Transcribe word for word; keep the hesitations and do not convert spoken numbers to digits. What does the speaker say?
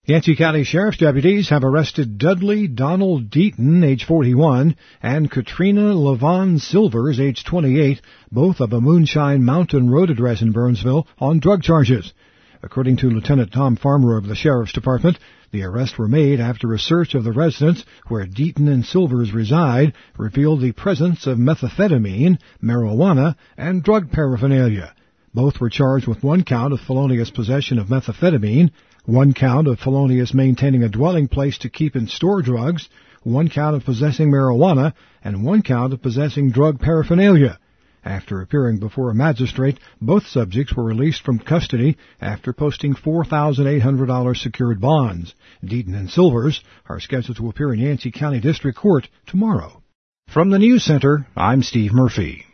Yancey County Sheriff's deputies have arrested Dudley Donald Deaton, age forty-one, and Katrina Levon Silvers, age twenty-eight, both of a Moonshine Mountain Road address in Burnsville, on drug charges. According to Lieutenant Tom Farmer of the Sheriff's Department, the arrests were made after a search of the residence where Deaton and Silvers reside revealed the presence of methamphetamine, marijuana, and drug paraphernalia. Both were charged with one count of felonious possession of methamphetamine, one count of felonious maintaining a dwelling place to keep and store drugs, one count of possessing marijuana, and one count of possessing drug paraphernalia. After appearing before a magistrate, both subjects were released from custody after posting four thousand eight hundred dollars secured bonds. Deaton and Silvers are scheduled to appear in Yancey County District Court tomorrow. From the News Center, I'm Steve Murphy.